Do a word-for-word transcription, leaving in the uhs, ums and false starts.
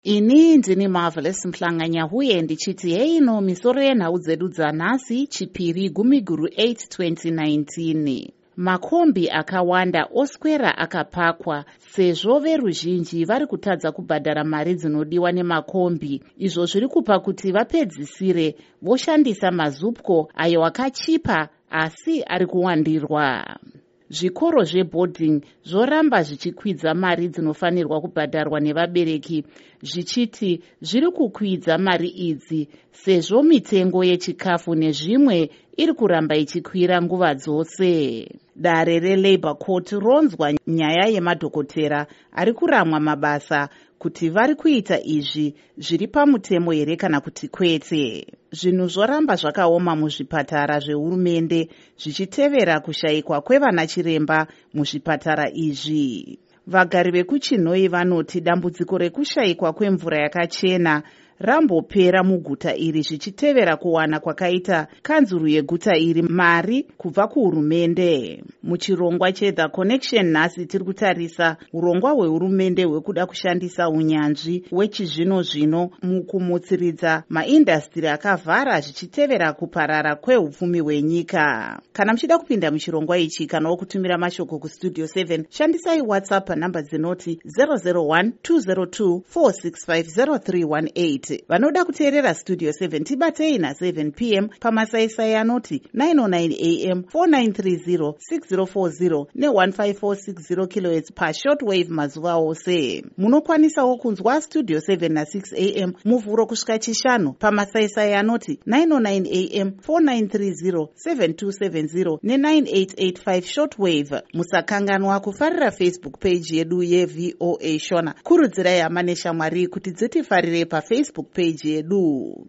Ini ndini Marvelous Mhlanganya huye ndichiti heino misoro yenhau dzedu dzanhasi chipiri gumiguru eight twenty nineteen. Makombi akawanda oswera akapakwa sezvo veruzhinji vari kutadza kubhadhara mari dzinodiwa nemakombi, izvo zviri kupa kuti vapedzisire voshandisa mazupco ayo akachipa asi ari kuwandirwa. Zvikoro zveboarding zvoramba zvichikwidza mari dzinofanirwa kubhadharwa nevabereki, zvichiti zviri kukwidza mari idzi sezvo mitengo yechikafu nezvimwe iri kuramba ichikwira nguva dzose. Dare reLabour Court ronzwa nyaya yemadhokotera ari kuramwa mabasa kuti vari kuita izvi zviri pamutemo here kana kuti kwete. Zvinhu zvoramba zvakaoma muzvipatara zvehurumende zvichitevera kushayikwa kwevana chiremba muzvipatara izvi. Vagari vekuChinhoyi vanoti dambudziko rekushayikwa kwemvura yakachena rambopera muguta iri zvichitevera kuwana kwakaita kanzuru yeguta iri mari kubva kuhurumende. Muchirongwa cheThe Connection nhasi tiri kutarisa urongwa hwehurumende hwekuda kushandisa unyanzvi wechizvino zvino mukumutsiridza maindastri akavhara zvichitevera kuparara kwehupfumi hwenyika. Kana muchida kupinda muchirongwa ichi kana kutumira mashoko kustudio seven, shandisai WhatsApp panhamba dzinoti zero zero one two zero two four six five zero three one eight. Vanoda kuteerera Studio seven tibatei na seven p m pamasaisai anoti nine oh nine a m four nine three zero six zero four zero ne one five four six zero kilohertz pa shortwave mazuva ose. Munokwanisawo kunzwa Studio seven na six a m muvhuro kusvika chishanu pamasaisai anoti nine oh nine a m four nine three zero seven two seven zero ne nine eight eight five shortwave. Musakanganwa kufarira Facebook page yedu yeV O A Shona. Kurudzirai hama neshamwari kuti dzitifarire pa Facebook page yedu.